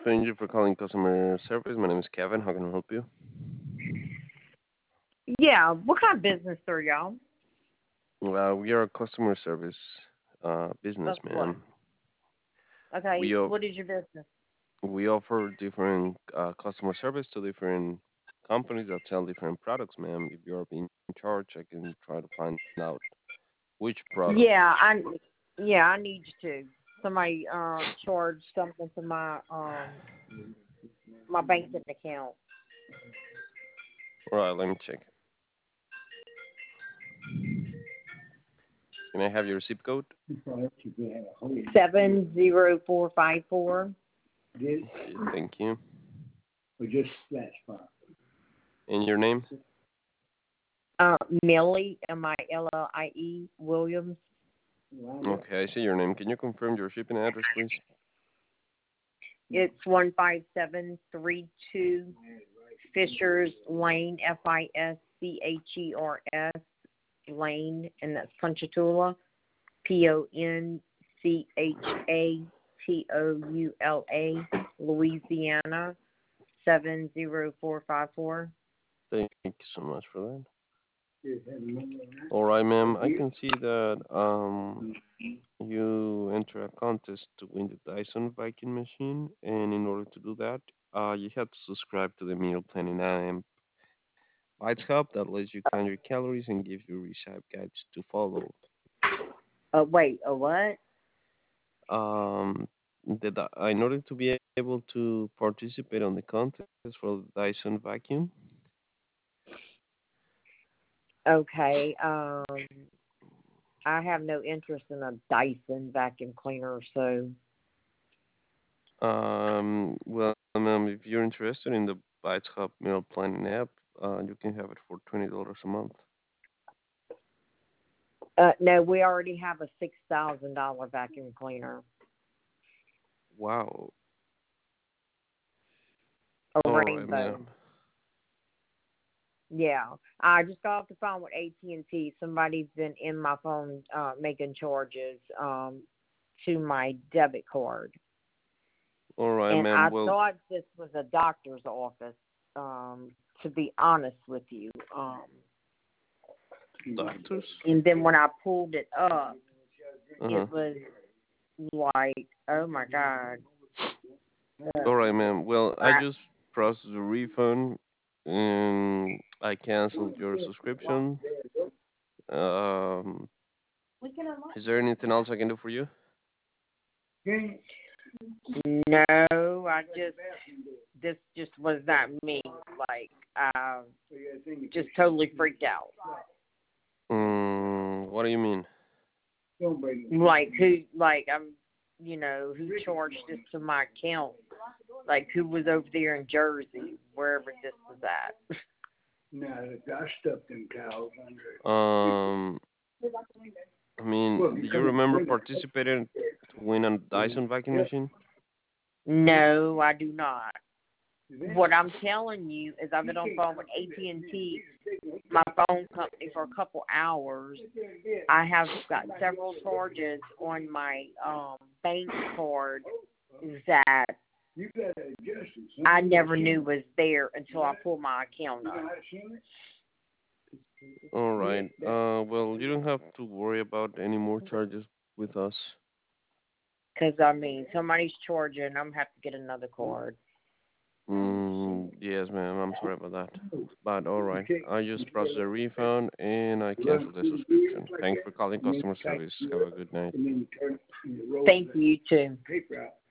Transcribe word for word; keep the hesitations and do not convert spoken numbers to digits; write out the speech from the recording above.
Thank you for calling customer service. My name is Kevin. How can I help you? Yeah, what kind of business are y'all? Uh, we are a customer service uh, business, Of what? ma'am. Okay, We o- what is your business? we offer different uh, customer service to different companies that sell different products, ma'am. If you're in charge, I can try to find out which product. Yeah, I yeah, I need you to. Somebody um charged something to my um my banking account. All right, let me check. Can I have your zip code? Seven zero four five four. Okay, thank you. And your name? Uh Millie M I L L I E Williams. Okay, I see your name. Can you confirm your shipping address, please? It's one five seven three two Fishers Lane, F I S C H E R S Lane, and that's Ponchatoula, P O N C H A T O U L A, Louisiana, seven zero four five four. Thank you so much for that. All right, ma'am. I can see that um you enter a contest to win the Dyson vacuum machine, and in order to do that, uh, you have to subscribe to the meal planning app Bites Hub that lets you count your calories and gives you recipe guides to follow. Uh, wait, a what? Um, the, Dy- in order to be able to participate on the contest for the Dyson vacuum, Okay, um, I have no interest in a Dyson vacuum cleaner, so um, well, ma'am, if you're interested in the Bites Hub meal planning app, uh, you can have it for twenty dollars a month. uh, no, we already have a six thousand dollar vacuum cleaner, Wow. a All right, Rainbow. ma'am. Yeah, I just got off the phone with A T and T. Somebody's been in my phone uh, making charges um, to my debit card, All right, and ma'am. I Well, thought this was a doctor's office. Um, to be honest with you, um, doctors? and then when I pulled it up, Uh-huh. it was like, oh my god. All Uh, right, ma'am. Well, I I, just processed a refund and I canceled your subscription. Um, is there anything else I can do for you? no, I just this just was not me. Like, uh, just totally freaked out. Mm, what do you mean? Like who? Like I'm, you know, who charged this to my account? Like who was over there in Jersey, wherever this was at? Um, I mean, do you remember participating to win a Dyson vacuum machine? No, I do not. What I'm telling you is I've been on phone with A T and T, my phone company, for a couple hours. I have got several charges on my um bank card that I never knew was there until I pulled my account up. All right. Uh, well, you don't have to worry about any more charges with us. Because, I mean, somebody's charging, I'm going to have to get another card. Mm, yes, ma'am. I'm sorry about that. But all right, I just processed a refund and I canceled the subscription. Thanks for calling customer service. Have a good night. Thank you, you too.